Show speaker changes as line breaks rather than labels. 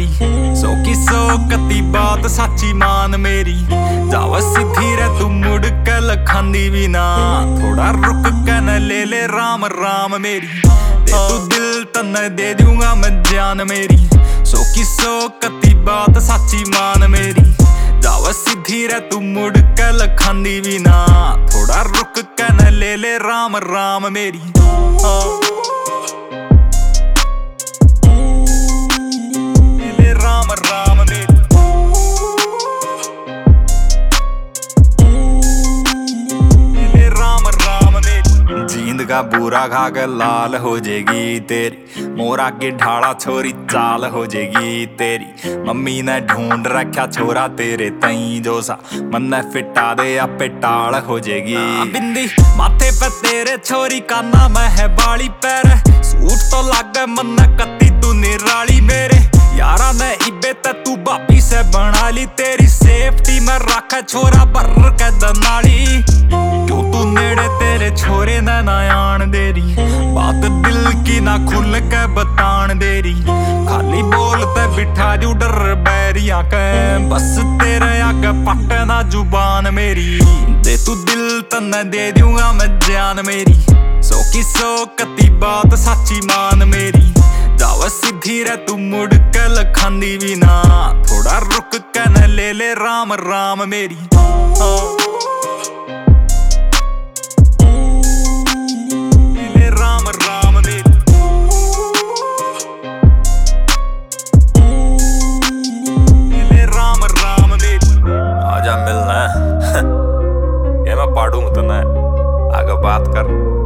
मेरी। सौ की सौ कती बात साची मान मेरी। जावा सीधी रे तू मुड़ के लखांदी भी ना, थोड़ा रुक के न ले ले राम राम मेरी। दे तू दिल तन्ने दे दूंगा मैं जान मेरी। सौ की सौ कती बात साची मान मेरी। जावा सीधी रे तू मुड़ के लखांदी भी ना, थोड़ा रुक के न ले ले राम राम मेरी। ले ले राम राम मेरी। ले ले राम राम मेरी। जींद का बूरा खा के लाल हो जाएगी तेरी, मोरा के ढाला छोरी चाल हो जाएगी तेरी। मम्मी ने ढूंढ रखा छोरा तेरे तई जो सा, मन फिटा दे आपे टाल हो जाएगी। बिंदी माथे पे तेरे छोरी का नाम है बाली पैर। सूट तो लागे मन कत्ती तू निराली मेरे। यारा ने इबे ते तू बापी से बना ली, तेरी सेफ्टी में रख छोरा भर के दनाली। क्यों तू नेड़े तेरे छोरे ने ना आन देरी, बात दिल की ना खुल के बतान देरी। खाली बोलते बिठा जू डर बैरिया के, बस तेरे आगे पटना जुबान मेरी। दे तू दिल तन्ने दे दूंगा मैं जान मेरी। सौ की सौ कती बात साची मान मेरी। जावा सीधी रे तू मुड़ के लखांदी भी ना, थोड़ा रुक के न ले ले राम राम मेरी। ले ले राम राम मेरी। ले ले राम राम मेरी। आजा मिलना ये मैं पाड़ूंगा तुम्हें, आगे बात कर।